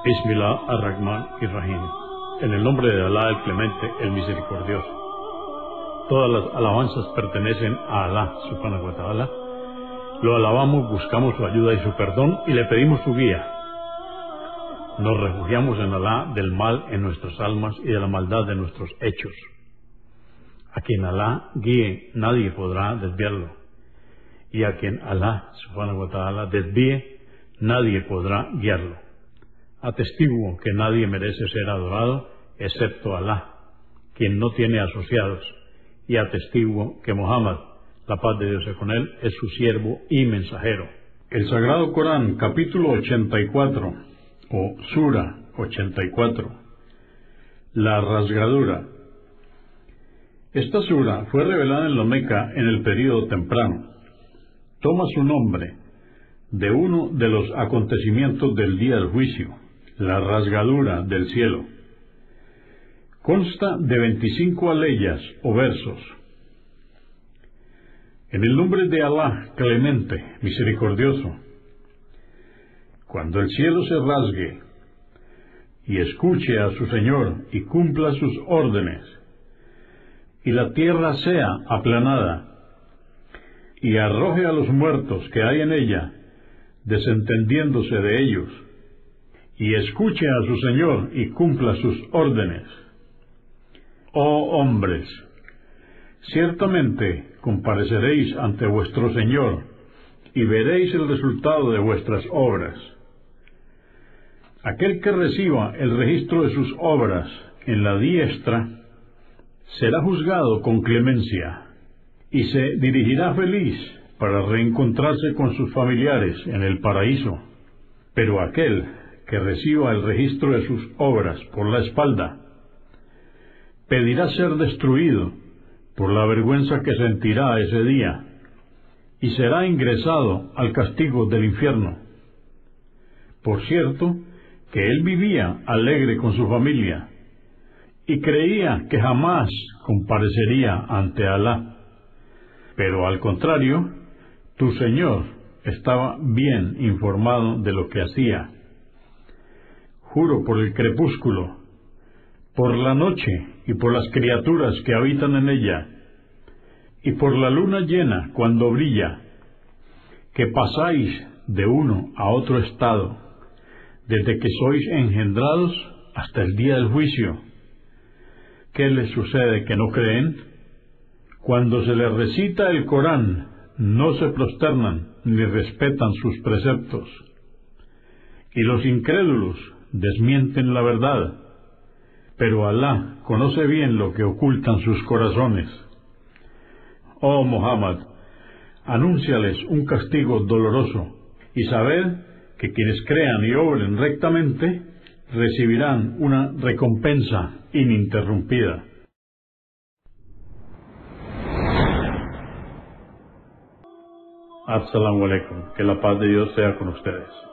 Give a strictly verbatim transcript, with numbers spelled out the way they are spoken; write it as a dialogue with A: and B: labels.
A: Bismillah ar-Rahman ir-Rahim. En el nombre de Alá, el Clemente, el Misericordioso. Todas las alabanzas pertenecen a Alá, subhanahu wa ta'ala. Lo alabamos, buscamos su ayuda y su perdón y le pedimos su guía. Nos refugiamos en Alá del mal en nuestras almas y de la maldad de nuestros hechos. A quien Alá guíe, nadie podrá desviarlo. Y a quien Alá, subhanahu wa ta'ala, desvíe, nadie podrá guiarlo. Atestiguo que nadie merece ser adorado excepto Alá, quien no tiene asociados, y atestiguo que Muhammad, la paz de Dios sea con él, es su siervo y mensajero.
B: El Sagrado Corán, capítulo ochenta y cuatro, o Sura ochenta y cuatro, la rasgadura. Esta sura fue revelada en la Meca en el período temprano. Toma su nombre de uno de los acontecimientos del día del juicio, la rasgadura del cielo. Consta de veinticinco aleyas o versos. En el nombre de Alá, Clemente, Misericordioso. Cuando el cielo se rasgue y escuche a su Señor y cumpla sus órdenes, y la tierra sea aplanada, y arroje a los muertos que hay en ella, desentendiéndose de ellos, y escuche a su Señor y cumpla sus órdenes. Oh hombres, ciertamente compareceréis ante vuestro Señor, y veréis el resultado de vuestras obras. Aquel que reciba el registro de sus obras en la diestra, será juzgado con clemencia, y se dirigirá feliz para reencontrarse con sus familiares en el paraíso. Pero aquel que reciba el registro de sus obras por la espalda, pedirá ser destruido por la vergüenza que sentirá ese día, y será ingresado al castigo del infierno. Por cierto, que él vivía alegre con su familia, y creía que jamás comparecería ante Alá. Pero al contrario, tu Señor estaba bien informado de lo que hacía. Juro por el crepúsculo, por la noche y por las criaturas que habitan en ella, y por la luna llena cuando brilla, que pasáis de uno a otro estado, desde que sois engendrados hasta el día del juicio. ¿Qué les sucede que no creen? Cuando se les recita el Corán, no se prosternan ni respetan sus preceptos. Y los incrédulos desmienten la verdad, pero Alá conoce bien lo que ocultan sus corazones. Oh Muhammad, anúnciales un castigo doloroso, y sabed que quienes crean y obren rectamente recibirán una recompensa ininterrumpida.
A: Assalamu alaikum, que la paz de Dios sea con ustedes.